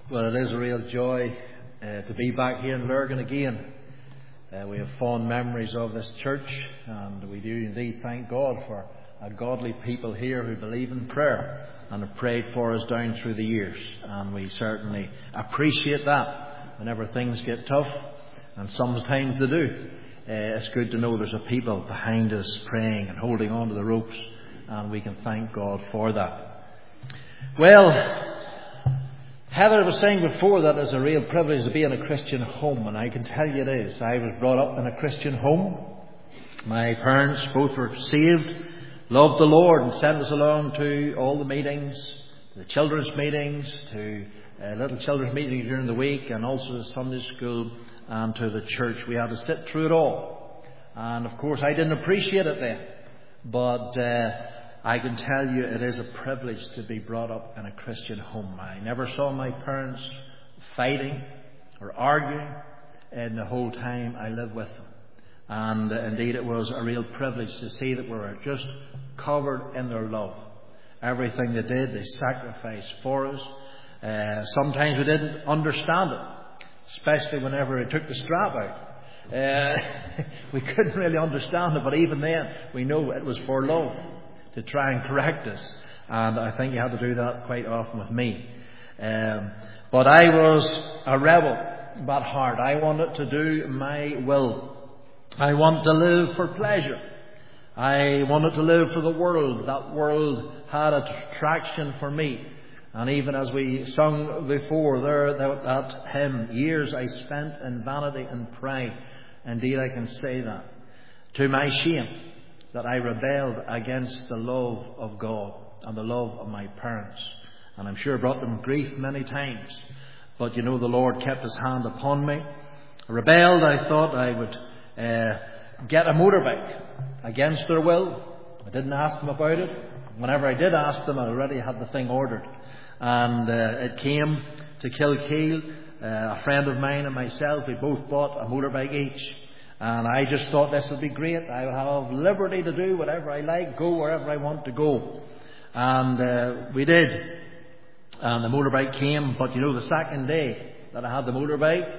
Well, it is a real joy to be back here in Lurgan again. We have fond memories of this church, and we do indeed thank God for a godly people here who believe in prayer and have prayed for us down through the years. And we certainly appreciate that whenever things get tough, and sometimes they do. It's good to know there's a people behind us praying and holding on to the ropes, and we can thank God for that. Well, Heather was saying before that it's a real privilege to be in a Christian home, and I can tell you it is. I was brought up in a Christian home. My parents both were saved, loved the Lord, and sent us along to all the meetings, the children's meetings, to little children's meetings during the week, and also to Sunday school and to the church. We had to sit through it all. And of course I didn't appreciate it then, but I can tell you it is a privilege to be brought up in a Christian home. I never saw my parents fighting or arguing in the whole time I lived with them. And indeed it was a real privilege to see that we were just covered in their love. Everything they did, they sacrificed for us. Sometimes we didn't understand it, especially whenever they took the strap out. We couldn't really understand it, but even then we know it was for love, to try and correct us, and I think you had to do that quite often with me. But I was a rebel at heart. I wanted to do my will. I wanted to live for pleasure. I wanted to live for the world. That world had attraction for me. And even as we sung before there, that hymn, years I spent in vanity and pride. Indeed, I can say that. To my shame, that I rebelled against the love of God and the love of my parents. And I'm sure it brought them grief many times. But you know, the Lord kept His hand upon me. I rebelled. I thought I would get a motorbike against their will. I didn't ask them about it. Whenever I did ask them, I already had the thing ordered. And it came to Kilkeel. A friend of mine and myself, we both bought a motorbike each. And I just thought this would be great. I would have liberty to do whatever I like, go wherever I want to go. And we did. And the motorbike came. But you know, the second day that I had the motorbike,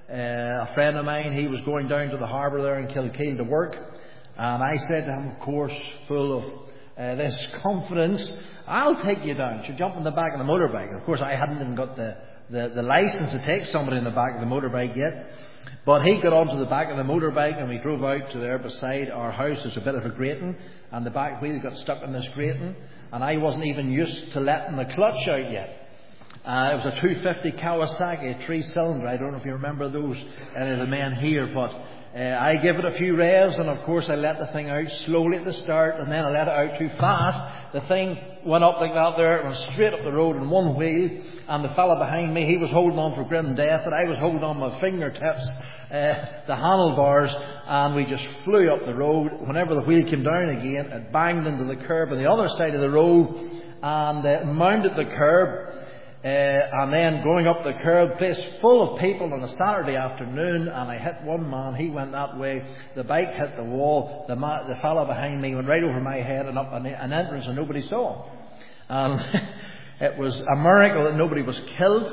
a friend of mine, he was going down to the harbour there in Kilkeel to work. And I said to him, of course, full of this confidence, I'll take you down. You jump in the back of the motorbike. And of course, I hadn't even got the licence to take somebody in the back of the motorbike yet. But he got onto the back of the motorbike, and we drove out to there beside our house. There's a bit of a grating, and the back wheel got stuck in this grating, and I wasn't even used to letting the clutch out yet. It was a 250 Kawasaki, a 3-cylinder. I don't know if you remember those, any of the men here, but I gave it a few revs, and of course I let the thing out slowly at the start, and then I let it out too fast. The thing went up like that there, it went straight up the road in one wheel, and the fella behind me, he was holding on for grim death, and I was holding on my fingertips, the handlebars, and we just flew up the road. Whenever the wheel came down again, it banged into the curb on the other side of the road, and mounted the curb. And then going up the curb, place full of people on a Saturday afternoon, and I hit one man. He went that way. The bike hit the wall. The fellow behind me went right over my head and up an entrance, and nobody saw him. And it was a miracle that nobody was killed,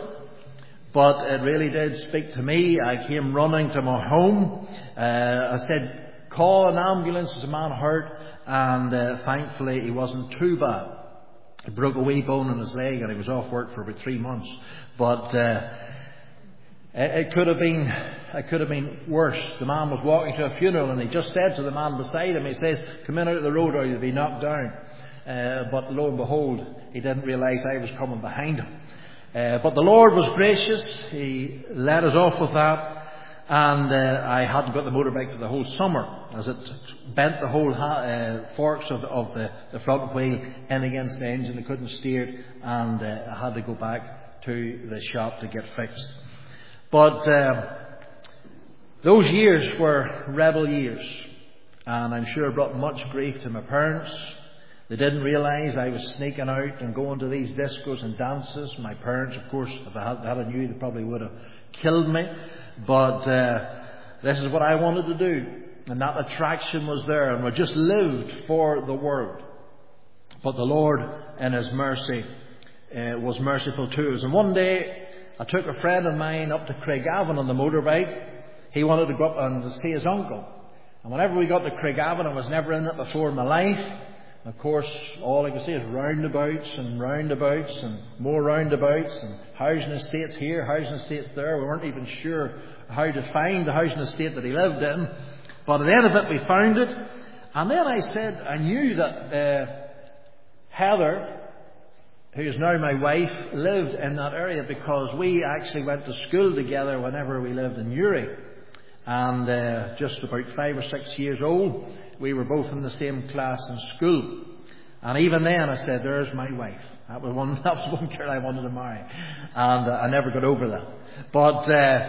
but it really did speak to me. I came running to my home. I said, call an ambulance. There's a man hurt, and thankfully he wasn't too bad. He broke a wee bone in his leg, and he was off work for about 3 months. But it could have been worse. The man was walking to a funeral, and he just said to the man beside him, he says, come in out of the road or you'll be knocked down. But lo and behold, he didn't realise I was coming behind him. But the Lord was gracious. He let us off with that. And I hadn't got the motorbike for the whole summer, as it bent the whole forks of the front wheel in against the engine. I couldn't steer it, and I had to go back to the shop to get fixed. But those years were rebel years, and I'm sure it brought much grief to my parents. They didn't realise I was sneaking out and going to these discos and dances. My parents, of course, if I had knew, they probably would have killed me. But this is what I wanted to do, and that attraction was there, and we just lived for the world. But the Lord, in His mercy, was merciful to us. And one day I took a friend of mine up to Craigavon on the motorbike. He wanted to go up and see his uncle. And whenever we got to Craigavon, I was never in it before in my life. Of course, all I could see is roundabouts and roundabouts and more roundabouts and housing estates here, housing estates there. We weren't even sure how to find the housing estate that he lived in. But at the end of it, we found it. And then I knew that Heather, who is now my wife, lived in that area because we actually went to school together whenever we lived in Uri. And just about 5 or 6 years old, we were both in the same class in school. And even then I said, there's my wife. That was one girl I wanted to marry. And I never got over that. But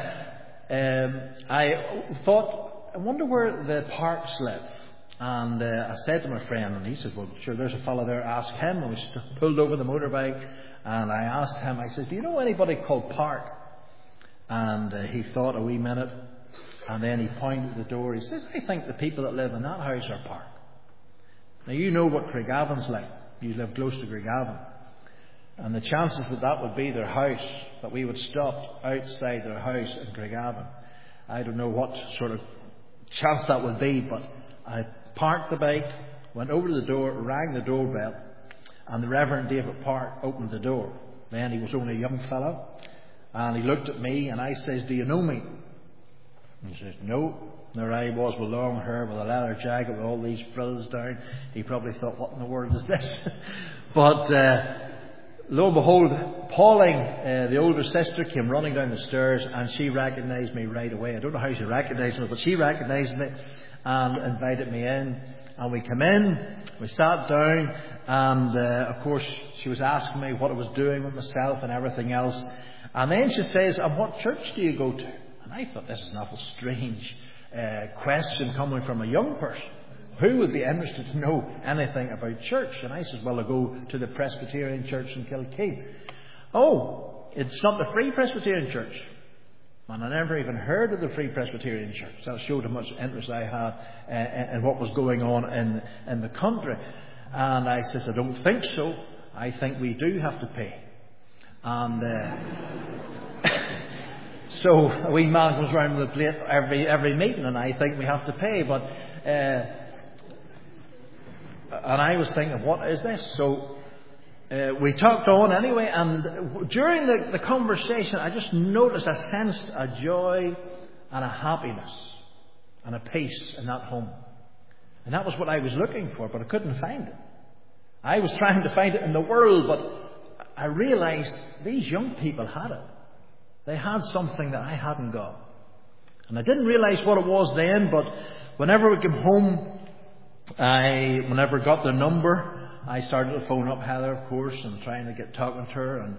I thought, I wonder where the Parks live. And I said to my friend, and he said, well, sure, there's a fellow there, ask him. And we pulled over the motorbike, and I asked him, I said, do you know anybody called Park? And he thought a wee minute, and then he pointed at the door. He says, I think the people that live in that house are Park. Now, you know what Craigavon's like. You live close to Craigavon. And the chances that would be their house, that we would stop outside their house in Craigavon, I don't know what sort of chance that would be, but I parked the bike, went over to the door, rang the doorbell, and the Reverend David Park opened the door. Then he was only a young fellow, and he looked at me, and I says, do you know me? And he says, no. There I was with long hair, with a leather jacket, with all these frills down. He probably thought, what in the world is this? But lo and behold, Pauline, the older sister, came running down the stairs, and she recognised me right away. I don't know how she recognised me, but she recognised me and invited me in. And we came in, we sat down, and of course she was asking me what I was doing with myself and everything else. And then she says, and what church do you go to? And I thought, this is an awful strange question coming from a young person. Who would be interested to know anything about church? And I said, well, I go to the Presbyterian Church in Kilkeen. Oh, it's not the Free Presbyterian Church. And I never even heard of the Free Presbyterian Church. That showed how much interest I had in what was going on in the country. And I says, I don't think so. I think we do have to pay. And so a wee man comes round with a plate every meeting, and I think we have to pay. But and I was thinking, what is this? So we talked on anyway, and during the conversation, I just noticed, I sensed a joy and a happiness and a peace in that home. And that was what I was looking for, but I couldn't find it. I was trying to find it in the world, but I realised these young people had it. They had something that I hadn't got. And I didn't realise what it was then, but whenever we came home, whenever I got their number, I started to phone up Heather, of course, and trying to get talking to her.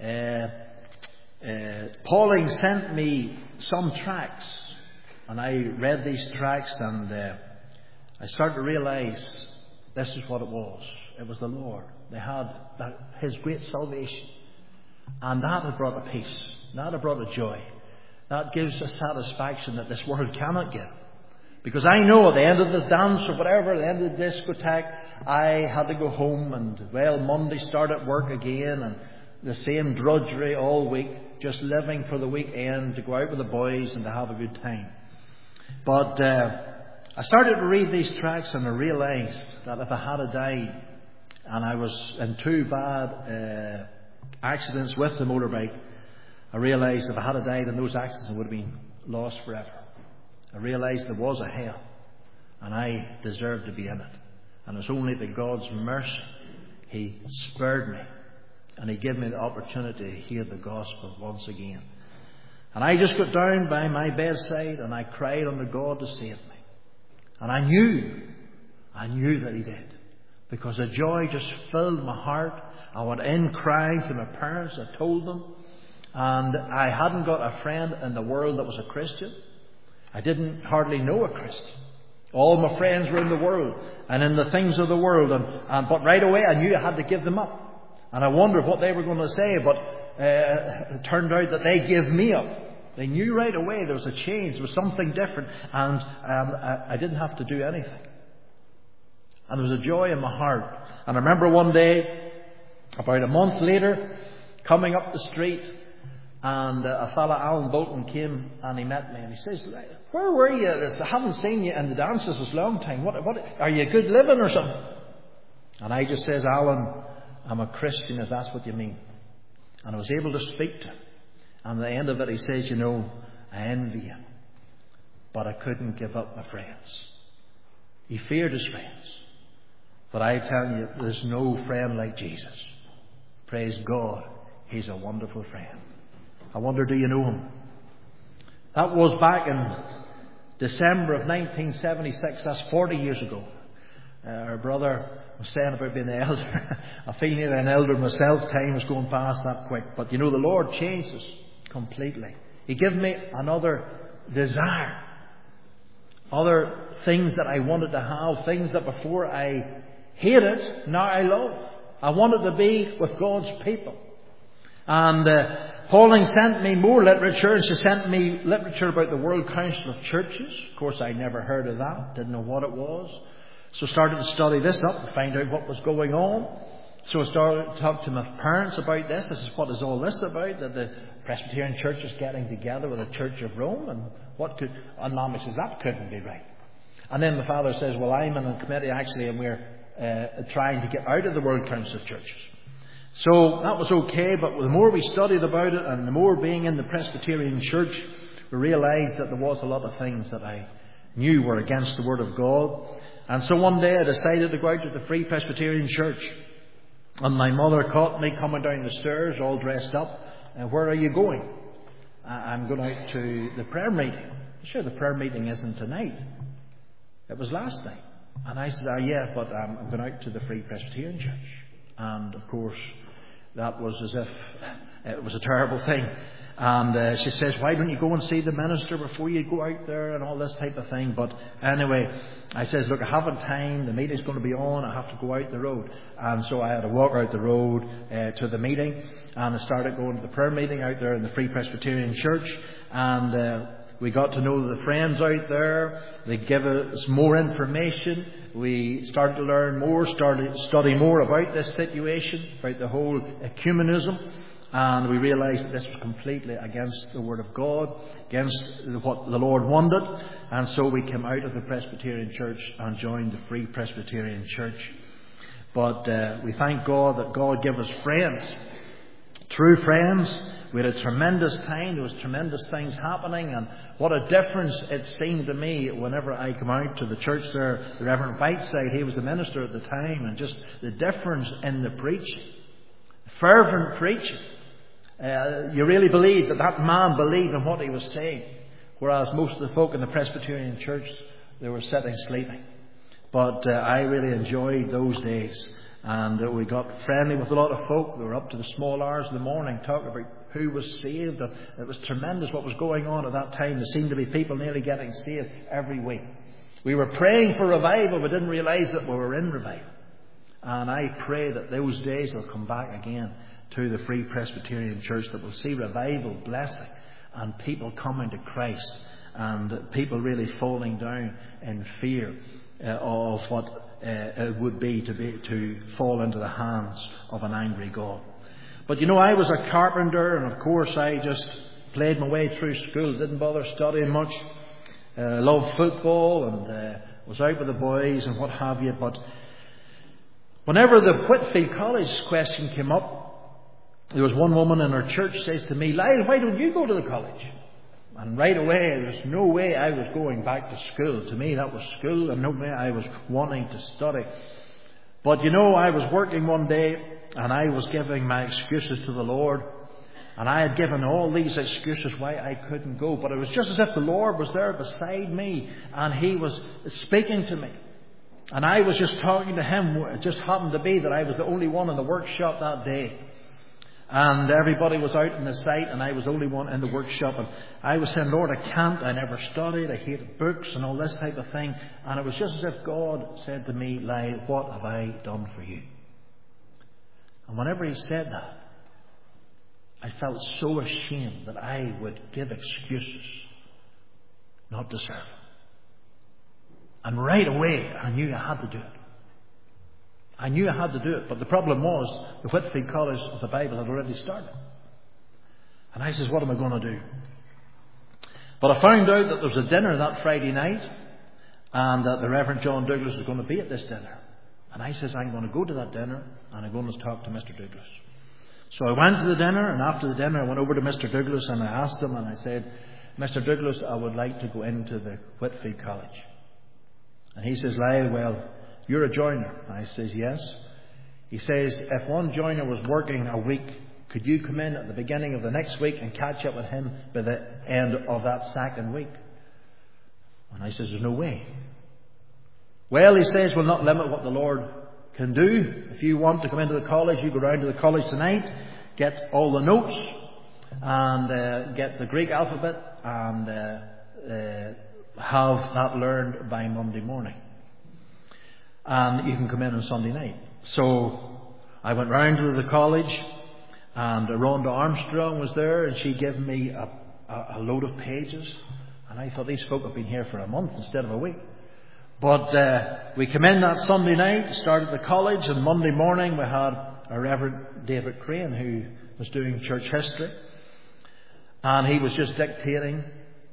And Pauline sent me some tracts, and I read these tracts, and I started to realise this is what it was. It was the Lord. They had His great salvation, and that had brought a peace. That had brought a joy. That gives a satisfaction that this world cannot give. Because I know at the end of the dance or whatever, at the end of the discotheque, I had to go home and, well, Monday start at work again and the same drudgery all week, just living for the weekend to go out with the boys and to have a good time. But I started to read these tracts and I realised that if I had died and I was in 2 bad accidents with the motorbike, I realised if I had died in those accidents, I would have been lost forever. I realised there was a hell, and I deserved to be in it. And it's only by God's mercy He spared me, and He gave me the opportunity to hear the gospel once again. And I just got down by my bedside and I cried unto God to save me. And I knew that He did, because the joy just filled my heart. I went in crying to my parents. I told them. And I hadn't got a friend in the world that was a Christian. I didn't hardly know a Christian. All my friends were in the world and in the things of the world. But right away I knew I had to give them up. And I wondered what they were going to say. But it turned out that they gave me up. They knew right away there was a change. There was something different. And I didn't have to do anything. And there was a joy in my heart. And I remember one day, about a month later, coming up the street, And a fella, Alan Bolton, came and he met me and he says, "Where were you? I haven't seen you in the dances this long time. What are you good living or something?" And I just says, "Alan, I'm a Christian, if that's what you mean." And I was able to speak to him. And at the end of it he says, "You know, I envy you. But I couldn't give up my friends." He feared his friends. But I tell you, there's no friend like Jesus. Praise God, He's a wonderful friend. I wonder, do you know Him? That was back in December of 1976. That's 40 years ago. Our brother was saying about being an elder. I feel nearly an elder myself. Time is going past that quick. But you know, the Lord changed us completely. He gave me another desire. Other things that I wanted to have. Things that before I hated, now I love. I wanted to be with God's people. And Pauline sent me more literature, and she sent me literature about the World Council of Churches. Of course, I never heard of that, didn't know what it was. So I started to study this up to find out what was going on. So I started to talk to my parents about this. This is what is all this about, that the Presbyterian Church is getting together with the Church of Rome, and Mommy says, that couldn't be right. And then my father says, well, I'm in a committee actually, and we're trying to get out of the World Council of Churches. So that was okay, but the more we studied about it and the more being in the Presbyterian Church, we realised that there was a lot of things that I knew were against the Word of God. And so one day I decided to go out to the Free Presbyterian Church. And my mother caught me coming down the stairs all dressed up. "Where are you going?" "I'm going out to the prayer meeting." "Sure, the prayer meeting isn't tonight. It was last night." And I said, "Yeah, but I'm going out to the Free Presbyterian Church." And of course, that was as if it was a terrible thing. And she says, "Why don't you go and see the minister before you go out there?" and all this type of thing. But anyway, I says, "Look, I haven't time. The meeting's going to be on. I have to go out the road." And so I had to walk out the road to the meeting. And I started going to the prayer meeting out there in the Free Presbyterian Church. And we got to know the friends out there. They gave us more information. We started to learn more, started to study more about this situation, about the whole ecumenism. And we realised that this was completely against the Word of God, against what the Lord wanted. And so we came out of the Presbyterian Church and joined the Free Presbyterian Church. But we thank God that God gave us friends, true friends. We had a tremendous time. There was tremendous things happening, and what a difference it seemed to me whenever I come out to the church there. The Reverend Whiteside, he was the minister at the time, and just the difference in the preaching, fervent preaching. You really believed that man believed in what he was saying, whereas most of the folk in the Presbyterian Church, they were sitting sleeping. But I really enjoyed those days. And we got friendly with a lot of folk. We were up to the small hours of the morning talking about who was saved. And it was tremendous what was going on at that time. There seemed to be people nearly getting saved every week. We were praying for revival. We didn't realise that we were in revival. And I pray that those days will come back again to the Free Presbyterian Church, that we'll see revival, blessing, and people coming to Christ, and people really falling down in fear of what it would be to fall into the hands of an angry God. But you know, I was a carpenter, and of course I just played my way through school, didn't bother studying much. Loved football and was out with the boys and what have you. But whenever the Whitfield College question came up, there was one woman in our church says to me, "Lyle, why don't you go to the college?" And right away, there's no way I was going back to school. To me, that was school, and no way I was wanting to study. But you know, I was working one day, and I was giving my excuses to the Lord. And I had given all these excuses why I couldn't go. But it was just as if the Lord was there beside me, and He was speaking to me. And I was just talking to Him. It just happened to be that I was the only one in the workshop that day. And everybody was out in the site, and I was the only one in the workshop. And I was saying, "Lord, I can't. I never studied. I hated books and all this type of thing." And it was just as if God said to me, "Lyle, what have I done for you?" And whenever He said that, I felt so ashamed that I would give excuses not to serve Him. And right away, I knew I had to do it. I knew I had to do it, but the problem was the Whitfield College of the Bible had already started. And I says, what am I going to do? But I found out that there was a dinner that Friday night, and that the Reverend John Douglas was going to be at this dinner. And I says, I'm going to go to that dinner, and I'm going to talk to Mr. Douglas. So I went to the dinner, and after the dinner I went over to Mr. Douglas and I asked him, and I said, Mr. Douglas, I would like to go into the Whitefield College. And he says, Lyle, well, you're a joiner. I says, yes. He says, if one joiner was working a week, could you come in at the beginning of the next week and catch up with him by the end of that second week? And I says, there's no way. Well, he says, we'll not limit what the Lord can do. If you want to come into the college, you go round to the college tonight, get all the notes, and get the Greek alphabet, and have that learned by Monday morning. And you can come in on Sunday night. So I went round to the college, and Rhonda Armstrong was there, and she gave me a load of pages. And I thought, these folk have been here for a month instead of a week. But we came in that Sunday night, started the college, and Monday morning we had a Reverend David Crane who was doing church history. And he was just dictating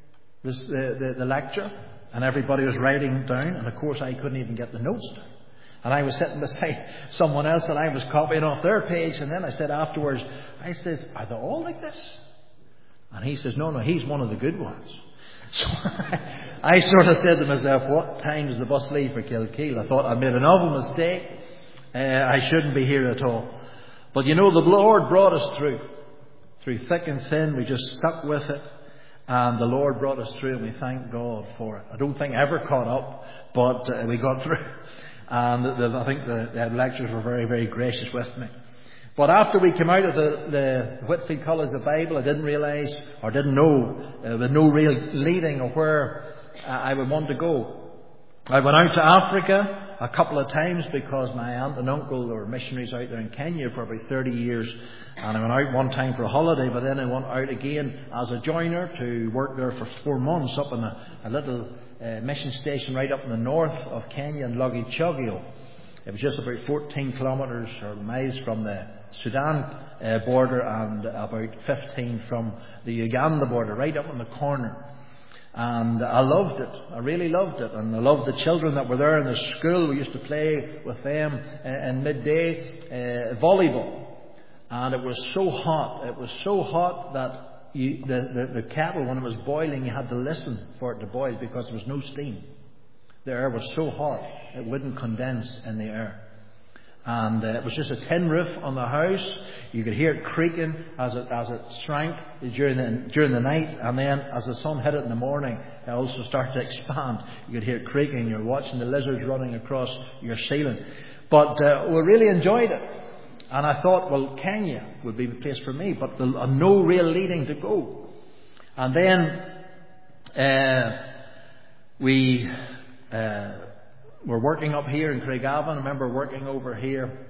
the lecture, and everybody was writing down. And of course I couldn't even get the notes down. And I was sitting beside someone else, and I was copying off their page. And then I said afterwards, I says, are they all like this? And he says, no, he's one of the good ones. So I sort of said to myself, what time does the bus leave for Kilkeel? I thought I made an awful mistake. I shouldn't be here at all. But you know, the Lord brought us through thick and thin. We just stuck with it. And the Lord brought us through, and we thank God for it. I don't think I ever caught up, but we got through. And I think the lectures were very, very gracious with me. But after we came out of the Whitefield College of the Bible, I didn't realise, or didn't know, with no real leading of where I would want to go. I went out to Africa a couple of times because my aunt and uncle were missionaries out there in Kenya for about 30 years. And I went out one time for a holiday, but then I went out again as a joiner to work there for 4 months up in a little mission station right up in the north of Kenya in Logichogio. It was just about 14 kilometres or miles from the Sudan border, and about 15 from the Uganda border, right up in the corner. And I loved it. I really loved it. And I loved the children that were there in the school. We used to play with them in midday volleyball. And it was so hot. It was so hot that the kettle, when it was boiling, you had to listen for it to boil because there was no steam. The air was so hot it wouldn't condense in the air. And it was just a tin roof on the house. You could hear it creaking as it shrank during the night, and then as the sun hit it in the morning, it also started to expand. You could hear it creaking. You're watching the lizards running across your ceiling. But we really enjoyed it. And I thought, well, Kenya would be the place for me, but no real leading to go. And then we were working up here in Craigavon. I remember working over here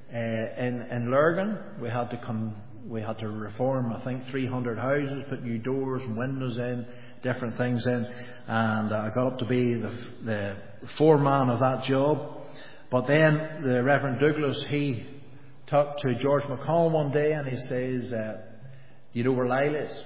in Lurgan. We had to reform, I think, 300 houses, put new doors and windows in, different things in. And I got up to be the foreman of that job. But then the Reverend Douglas, he talked to George McCall one day, and he says, do you know where Lyle is?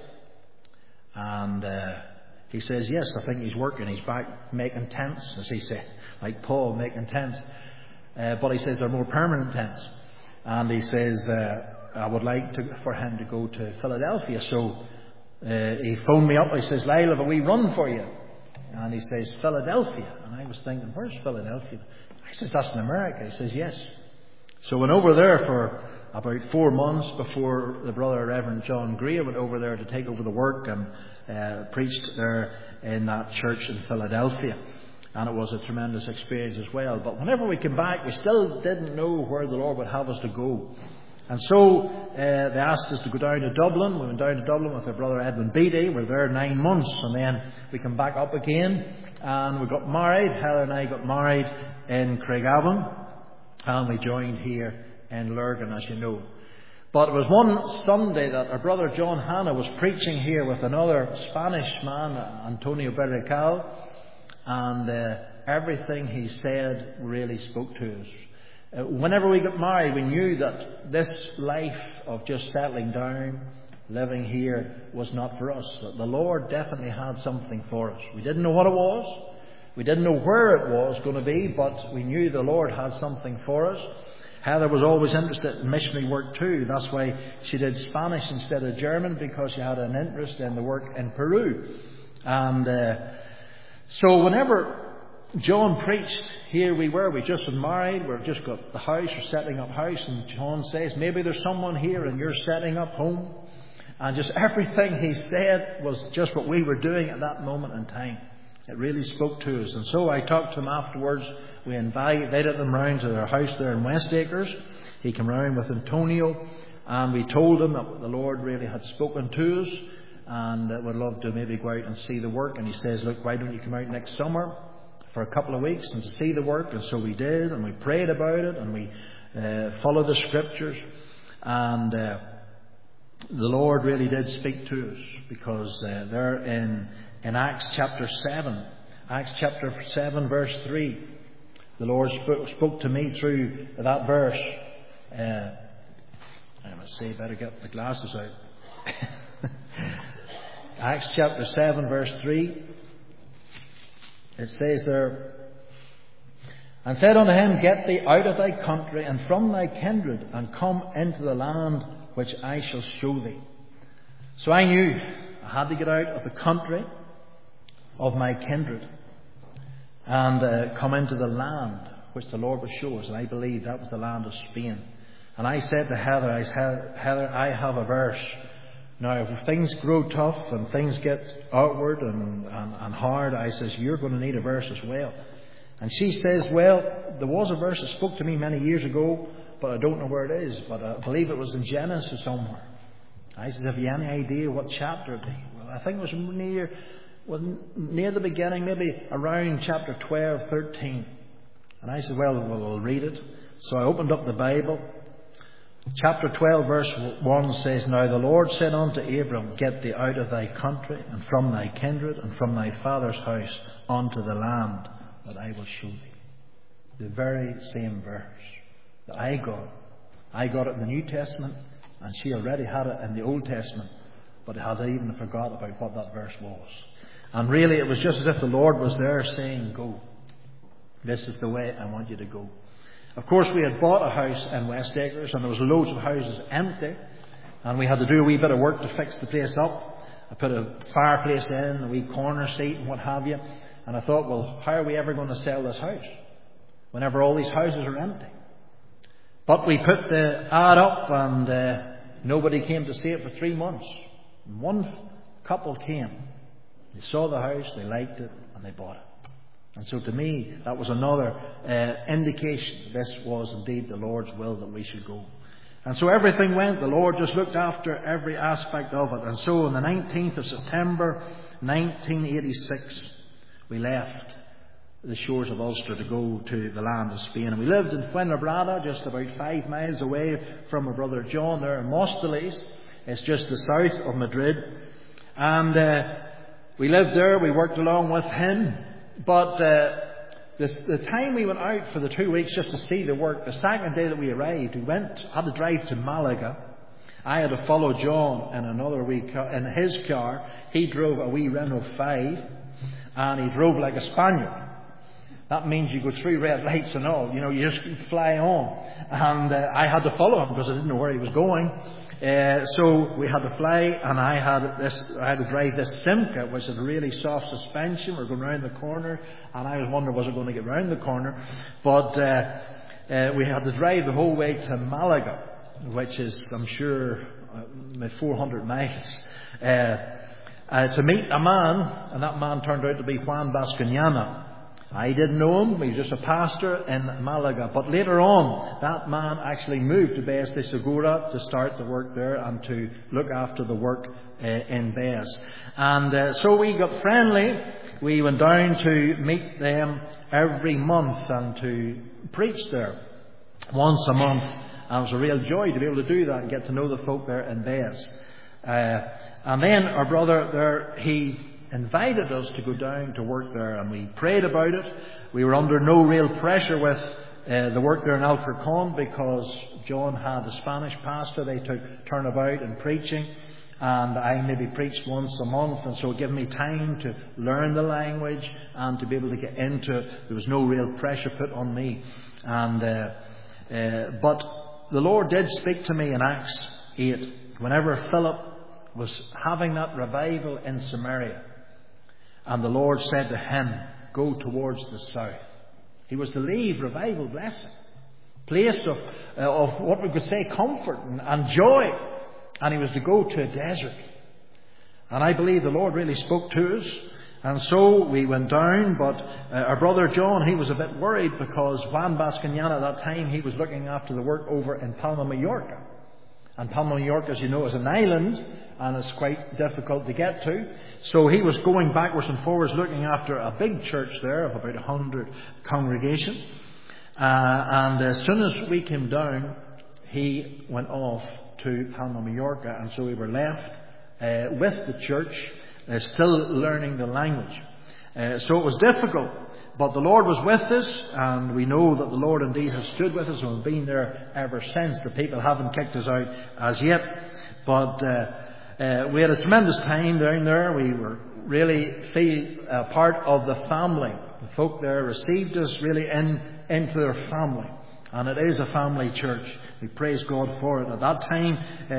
And he says, yes, I think he's working. He's back making tents, as he said, like Paul, making tents. But he says they're more permanent tents. And he says, I would like for him to go to Philadelphia. So he phoned me up. He says, Lyle, have a wee run for you. And he says, Philadelphia. And I was thinking, where's Philadelphia? I says, that's in America. He says, yes. So I went over there for about 4 months before the brother Reverend John Gray went over there to take over the work, and preached there in that church in Philadelphia. And it was a tremendous experience as well. But whenever we came back, we still didn't know where the Lord would have us to go. And so they asked us to go down to Dublin. We went down to Dublin with our brother Edmund Beattie. We were there 9 months, and then we came back up again, and we got married. Heather and I got married in Craigavon, and we joined here in Lurgan, as you know. But it was one Sunday that our brother John Hanna was preaching here with another Spanish man, Antonio Berrical, and everything he said really spoke to us. Whenever we got married, we knew that this life of just settling down, living here was not for us. The Lord definitely had something for us. We didn't know what it was. We didn't know where it was going to be, but we knew the Lord had something for us. Heather was always interested in missionary work too. That's why she did Spanish instead of German, because she had an interest in the work in Peru. And so whenever John preached, here we were. We just been married. We've just got the house. We're setting up house. And John says, maybe there's someone here and you're setting up home. And just everything he said was just what we were doing at that moment in time. It really spoke to us. And so I talked to him afterwards. We invited him round to their house there in West Acres. He came round with Antonio. And we told him that the Lord really had spoken to us. And would love to maybe go out and see the work. And he says, look, why don't you come out next summer for a couple of weeks and to see the work? And so we did. And we prayed about it. And we followed the Scriptures. And the Lord really did speak to us. Because there in Acts chapter 7, Acts chapter 7 verse 3, the Lord spoke to me through that verse. I must say, better get the glasses out. Acts chapter 7 verse 3, it says there, and said unto him, get thee out of thy country and from thy kindred, and come into the land which I shall show thee. So I knew I had to get out of the country of my kindred and come into the land which the Lord would show us. And I believe that was the land of Spain. And I said to Heather, I have a verse. Now, if things grow tough and things get outward and hard, I says, you're going to need a verse as well. And she says, well, there was a verse that spoke to me many years ago, but I don't know where it is. But I believe it was in Genesis somewhere. I said, have you any idea what chapter it be? Well, I think it was near the beginning, maybe around chapter 12, 13. And I said, well, we'll read it. So I opened up the Bible. Chapter 12, verse 1 says, now the Lord said unto Abram, get thee out of thy country, and from thy kindred, and from thy father's house, unto the land that I will show thee. The very same verse that I got. I got it in the New Testament, and she already had it in the Old Testament, but had even forgot about what that verse was. And really, it was just as if the Lord was there saying, go. This is the way I want you to go. Of course, we had bought a house in West Acres, and there was loads of houses empty. And we had to do a wee bit of work to fix the place up. I put a fireplace in, a wee corner seat and what have you. And I thought, well, how are we ever going to sell this house whenever all these houses are empty? But we put the ad up, and nobody came to see it for 3 months. And one couple came. They saw the house, they liked it, and they bought it. And so to me, that was another indication that this was indeed the Lord's will that we should go. And so everything went. The Lord just looked after every aspect of it. And so on the 19th of September 1986, we left the shores of Ulster to go to the land of Spain. And we lived in Fuenlabrada, just about 5 miles away from my brother John there in Móstoles. It's just the south of Madrid. And we lived there. We worked along with him. But the time we went out for the 2 weeks just to see the work, the second day that we arrived, had to drive to Malaga. I had to follow John in another in his car. He drove a wee Renault 5, and he drove like a Spaniard. That means you go through red lights and all. You know, you just fly on. And I had to follow him because I didn't know where he was going. So we had to fly, and I had to drive this Simca, which had really soft suspension. We're going round the corner, and I was wondering, was it going to get round the corner? But we had to drive the whole way to Malaga, which is, I'm sure, 400 miles, to meet a man, and that man turned out to be Juan Bascuñana. I didn't know him. He was just a pastor in Malaga. But later on, that man actually moved to Beas de Segura to start the work there and to look after the work in Beas. And so we got friendly. We went down to meet them every month and to preach there once a month. And it was a real joy to be able to do that and get to know the folk there in Beas. And then our brother there, he invited us to go down to work there, and we prayed about it. We were under no real pressure with the work there in Alcorcón, because John had a Spanish pastor. They took turnabout in preaching, and I maybe preached once a month, and so it gave me time to learn the language and to be able to get into it. There was no real pressure put on me. But the Lord did speak to me in Acts 8, whenever Philip was having that revival in Samaria, and the Lord said to him, go towards the south. He was to leave revival blessing, place of what we could say comfort and joy, and he was to go to a desert. And I believe the Lord really spoke to us, and so we went down. But our brother John, he was a bit worried, because Juan Bascañana at that time, he was looking after the work over in Palma, Mallorca. And Palma, Mallorca, as you know, is an island, and it's quite difficult to get to. So he was going backwards and forwards looking after a big church there of about 100 congregation. And as soon as we came down, he went off to Palma, Mallorca, and so we were left with the church, still learning the language. So it was difficult, but the Lord was with us, and we know that the Lord indeed has stood with us, and we've been there ever since. The people haven't kicked us out as yet, but we had a tremendous time down there. We were really feel part of the family. The folk there received us really into their family, and it is a family church. We praise God for it. At that time,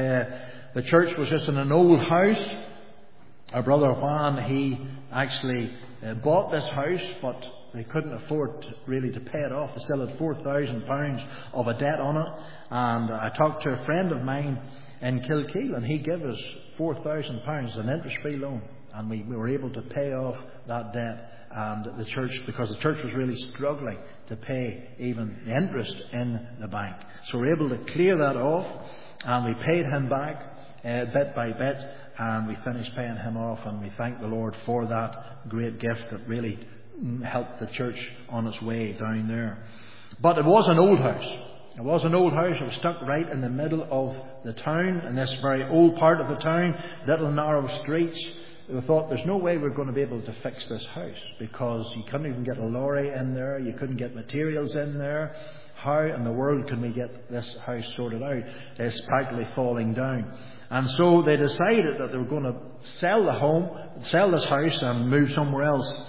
the church was just in an old house. Our brother Juan, he actually bought this house, but they couldn't afford really to pay it off. They still had £4,000 of a debt on it. And I talked to a friend of mine in Kilkeel, and he gave us £4,000 as an interest-free loan. And we were able to pay off that debt. And the church, because the church was really struggling to pay even the interest in the bank. So we were able to clear that off, and we paid him back bit by bit, and we finished paying him off, and we thank the Lord for that great gift that really helped the church on its way down there. But it was an old house. It was an old house. It was stuck right in the middle of the town, in this very old part of the town, little narrow streets. We thought, there's no way we're going to be able to fix this house, because you couldn't even get a lorry in there, you couldn't get materials in there. How in the world can we get this house sorted out? It's practically falling down. And so they decided that they were going to sell this house and move somewhere else.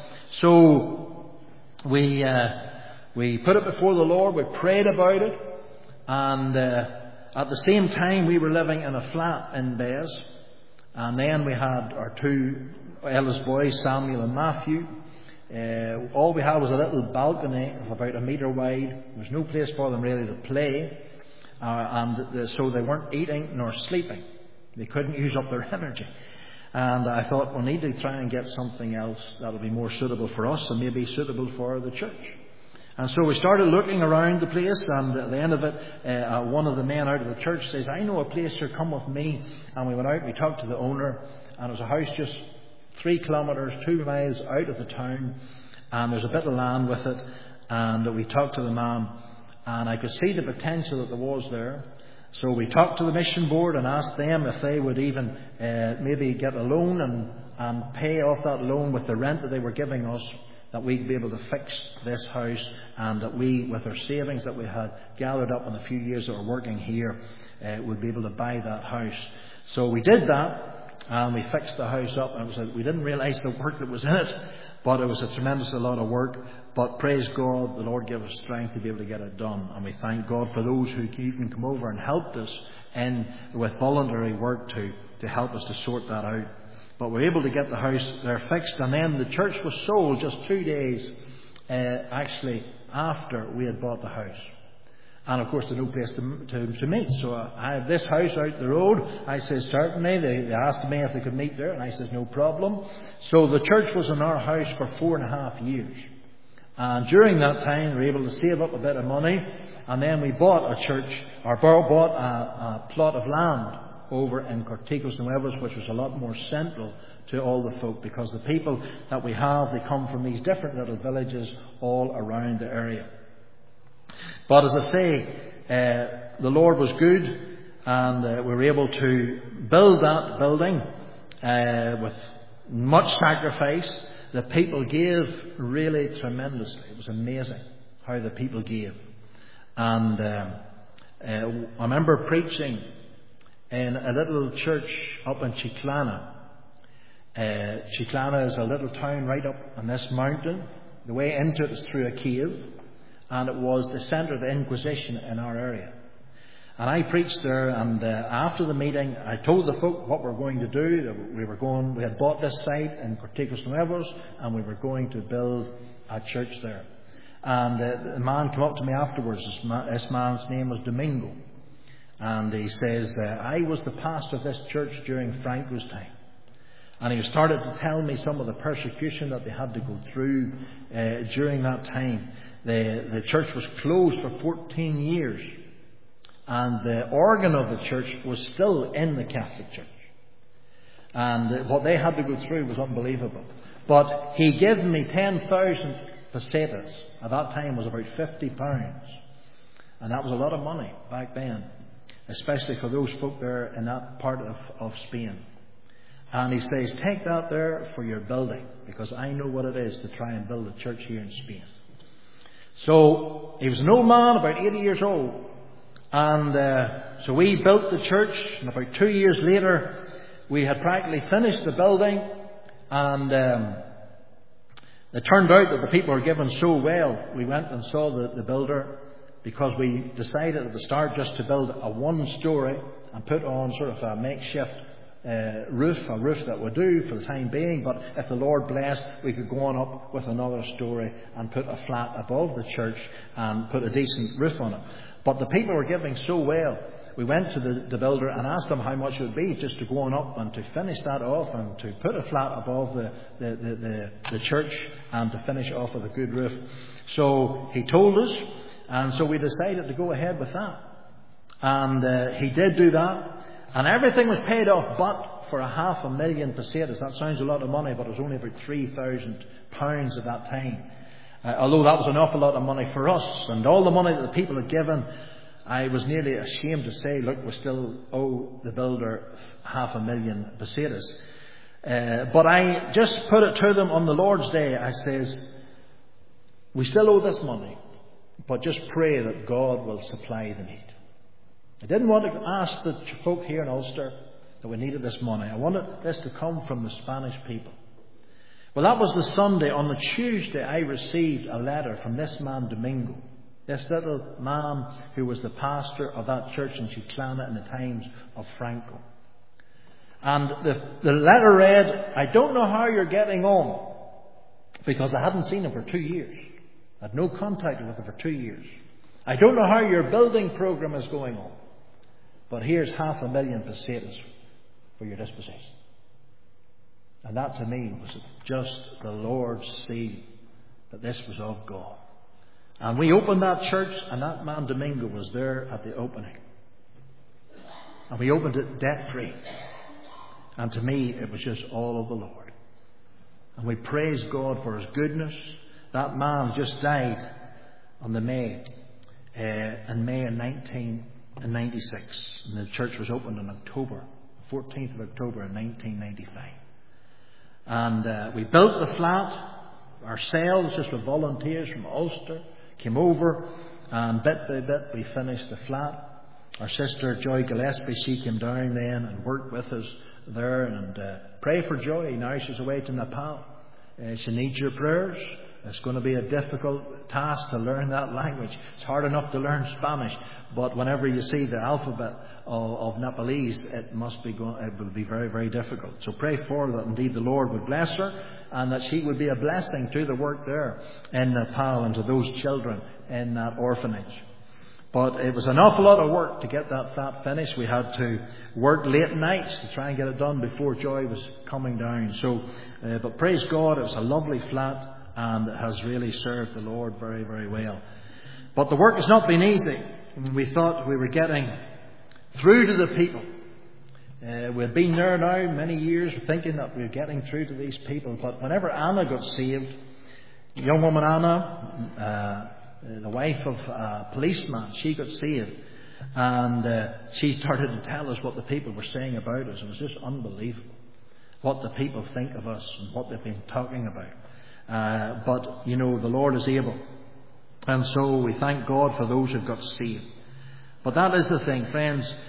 So we put it before the Lord, we prayed about it, and at the same time we were living in a flat in Bez. And then we had our two eldest boys, Samuel and Matthew. All we had was a little balcony of about 1 metre wide. There was no place for them really to play. So they weren't eating nor sleeping. They couldn't use up their energy. And I thought, we'll need to try and get something else that will be more suitable for us and maybe suitable for the church. And so we started looking around the place, and at the end of it, one of the men out of the church says, I know a place here, come with me. And we went out and we talked to the owner, and it was a house just 3 kilometres, 2 miles out of the town, and there's a bit of land with it. And we talked to the man, and I could see the potential that there was there. So we talked to the mission board and asked them if they would even maybe get a loan and pay off that loan with the rent that they were giving us, that we'd be able to fix this house, and that we, with our savings that we had gathered up in a few years that were working here, would be able to buy that house. So we did that, and we fixed the house up, and we didn't realise the work that was in it, but it was a tremendous lot of work. But praise God, the Lord gave us strength to be able to get it done, and we thank God for those who even come over and helped us with voluntary work to help us to sort that out. But we were able to get the house there fixed, and then the church was sold just 2 days actually after we had bought the house. And of course there's no place to meet, so I have this house out the road. I said certainly. They asked me if they could meet there, and I said no problem. So the church was in our house for 4.5 years, and during that time we were able to save up a bit of money, and then we bought a plot of land over in Corticos Nuevos, which was a lot more central to all the folk, because the people that we have, they come from these different little villages all around the area. But as I say, the Lord was good, and we were able to build that building with much sacrifice. The people gave really tremendously. It was amazing how the people gave. And I remember preaching in a little church up in Chiclana. Chiclana is a little town right up on this mountain. The way into it is through a cave, and it was the centre of the Inquisition in our area. And I preached there, and after the meeting, I told the folk what we were going to do. We had bought this site in Corticos Nuevos, and we were going to build a church there. And the man came up to me afterwards. This man's name was Domingo. And he says, I was the pastor of this church during Franco's time. And he started to tell me some of the persecution that they had to go through during that time. The church was closed for 14 years. And the organ of the church was still in the Catholic Church. And what they had to go through was unbelievable. But he gave me 10,000 pesetas. At that time it was about £50. And that was a lot of money back then, especially for those folk there in that part of Spain. And he says, take that there for your building, because I know what it is to try and build a church here in Spain. So he was an old man, about 80 years old. And so we built the church, and about 2 years later we had practically finished the building. And it turned out that the people were given so well. We went and saw the builder, because we decided at the start just to build a one-storey and put on sort of a makeshift roof that would do for the time being. But if the Lord blessed, we could go on up with another storey and put a flat above the church and put a decent roof on it. But the people were giving so well, we went to the builder and asked him how much it would be just to go on up and to finish that off and to put a flat above the church and to finish off with a good roof. So he told us, and so we decided to go ahead with that. And he did do that, and everything was paid off but for 500,000 pesetas. That sounds a lot of money, but it was only about £3,000 at that time. Although that was an awful lot of money for us, and all the money that the people had given, I was nearly ashamed to say, look, we still owe the builder 500,000 pesetas. But I just put it to them on the Lord's Day. I says, we still owe this money, but just pray that God will supply the need. I didn't want to ask the folk here in Ulster that we needed this money. I wanted this to come from the Spanish people. Well, that was the Sunday. On the Tuesday, I received a letter from this man, Domingo. This little man who was the pastor of that church in Chiclana in the times of Franco. And the letter read, I don't know how you're getting on, because I hadn't seen him for 2 years. I had no contact with him for 2 years. I don't know how your building program is going on, but here's 500,000 pesetas for your disposition. And that to me was just the Lord's seal that this was of God. And we opened that church, and that man Domingo was there at the opening. And we opened it debt-free. And to me, it was just all of the Lord. And we praise God for His goodness. That man just died on in May in 1996. And the church was opened in October, 14th of October in 1995. And we built the flat ourselves, just with volunteers from Ulster. Came over, and bit by bit we finished the flat. Our sister Joy Gillespie, she came down then and worked with us there. And pray for Joy. Now she's away to Nepal. She needs your prayers. It's going to be a difficult task to learn that language. It's hard enough to learn Spanish, but whenever you see the alphabet of Nepalese, it will be very, very difficult. So pray for her that indeed the Lord would bless her, and that she would be a blessing to the work there in Nepal and to those children in that orphanage. But it was an awful lot of work to get that flat finished. We had to work late nights to try and get it done before Joy was coming down. So, but praise God, it was a lovely flat, and it has really served the Lord very, very well. But the work has not been easy. We thought we were getting through to the people. We've been there now many years thinking that we were getting through to these people. But whenever Anna got saved, young woman Anna, the wife of a policeman, she got saved. And she started to tell us what the people were saying about us. It was just unbelievable what the people think of us and what they've been talking about. But, you know, the Lord is able. And so we thank God for those who've got saved. But that is the thing, friends.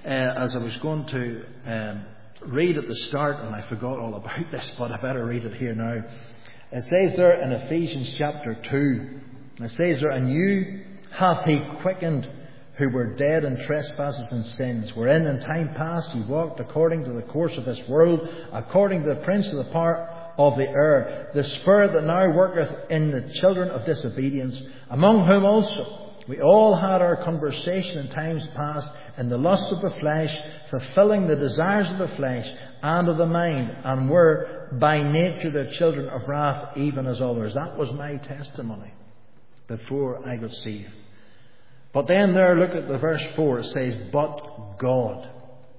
as I was going to read at the start, and I forgot all about this, but I better read it here now. It says there in Ephesians chapter 2, it says there, "And you hath He quickened who were dead in trespasses and sins, wherein in time past ye walked according to the course of this world, according to the prince of the power of the air, the spirit that now worketh in the children of disobedience, among whom also we all had our conversation in times past in the lusts of the flesh, fulfilling the desires of the flesh and of the mind, and were by nature the children of wrath, even as others." That was my testimony before I got saved. But then there, look at the verse 4. It says, But God,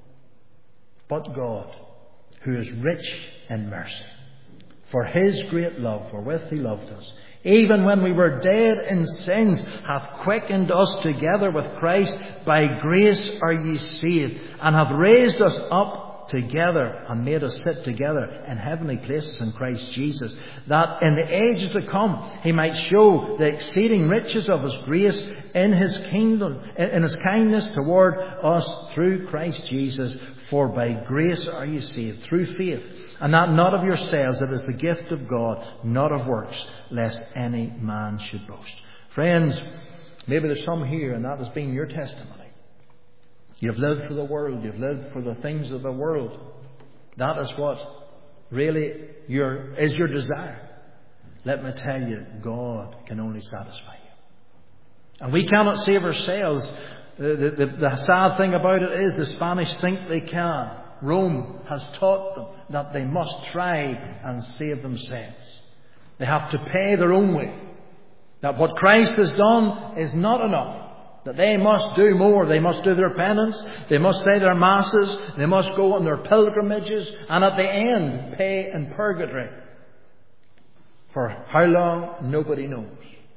who is rich in mercy, for His great love wherewith He loved us, even when we were dead in sins, hath quickened us together with Christ. By grace are ye saved, and hath raised us up together, and made us sit together in heavenly places in Christ Jesus, that in the ages to come He might show the exceeding riches of His grace in His kingdom, in His kindness toward us through Christ Jesus. For by grace are ye saved, through faith, and that not of yourselves, it is the gift of God, not of works, lest any man should boast. Friends, maybe there's some here, and that has been your testimony. You've lived for the world, you've lived for the things of the world. That is what really is your desire. Let me tell you, God can only satisfy you. And we cannot save ourselves. The sad thing about it is the Spanish think they can. Rome has taught them that they must try and save themselves. They have to pay their own way. That what Christ has done is not enough. That they must do more. They must do their penance. They must say their masses. They must go on their pilgrimages. And at the end, pay in purgatory. For how long, nobody knows.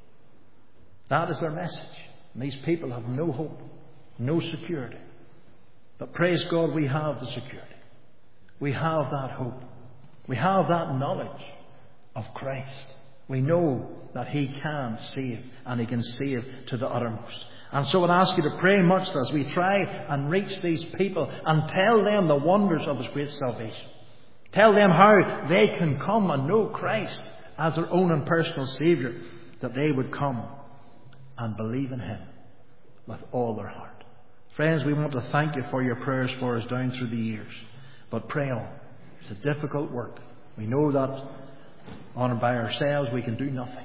That is their message. And these people have no hope, no security. But praise God, we have the security. We have that hope. We have that knowledge of Christ. We know that He can save, and He can save to the uttermost. And so I'd ask you to pray much as we try and reach these people and tell them the wonders of His great salvation. Tell them how they can come and know Christ as their own and personal Saviour, that they would come and believe in Him with all their heart. Friends, we want to thank you for your prayers for us down through the years. But pray on. It's a difficult work. We know that on and by ourselves we can do nothing.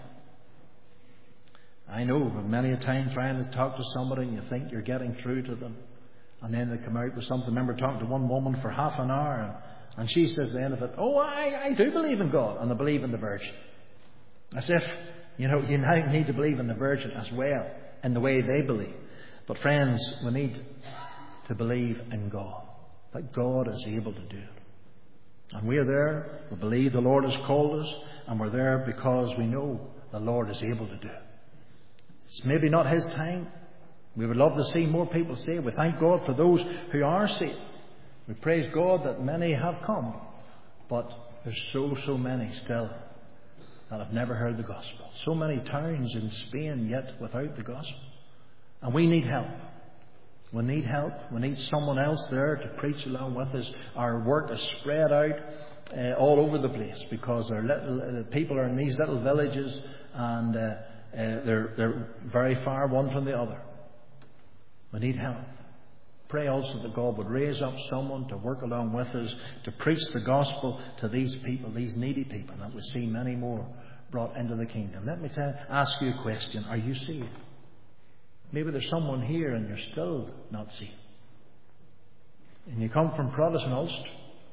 I know many a time trying to talk to somebody and you think you're getting through to them, and then they come out with something. I remember talking to one woman for half an hour, and she says at the end of it, "Oh, I do believe in God, and I believe in the Virgin." As if, you now need to believe in the Virgin as well, in the way they believe. But friends, we need to believe in God, that God is able to do it. And we're there. We believe the Lord has called us, and we're there because we know the Lord is able to do it. It's maybe not His time. We would love to see more people saved. We thank God for those who are saved. We praise God that many have come. But there's so many still that have never heard the gospel. So many towns in Spain yet without the gospel. And we need help. We need help. We need someone else there to preach along with us. Our work is spread out all over the place because people are in these little villages, and they're very far one from the other. We need help. Pray also that God would raise up someone to work along with us to preach the gospel to these people, these needy people, and that we see many more brought into the kingdom. Let me ask you a question. Are you saved? Maybe there's someone here and you're still not saved. And you come from Protestant Ulster.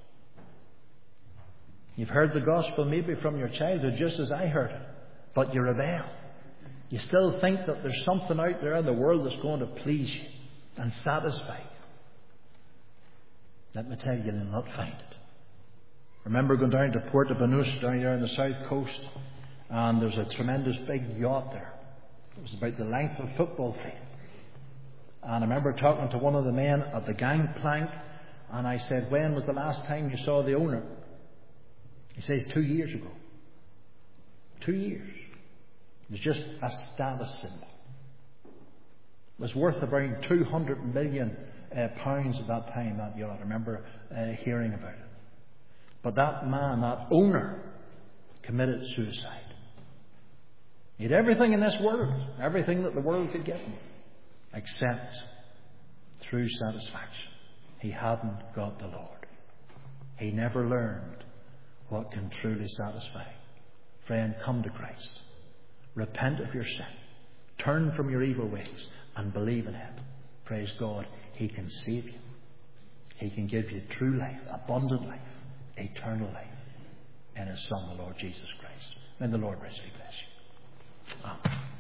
You've heard the gospel maybe from your childhood, just as I heard it. But you rebel. You still think that there's something out there in the world that's going to please you and satisfy you. Let me tell you, you'll not find it. Remember going down to Puerto Banús, down there on the south coast, and there's a tremendous big yacht there. It was about the length of a football field. And I remember talking to one of the men at the gangplank, and I said, "When was the last time you saw the owner?" He says, 2 years ago. 2 years. It was just a status symbol. It was worth about 200 million pounds at that time, that yacht. I remember hearing about it. But that man, that owner, committed suicide. He had everything in this world, everything that the world could give him, except through satisfaction. He hadn't got the Lord. He never learned what can truly satisfy. Friend, come to Christ. Repent of your sin. Turn from your evil ways and believe in Him. Praise God. He can save you. He can give you true life, abundant life, eternal life in His Son, the Lord Jesus Christ. May the Lord richly bless you. Amen.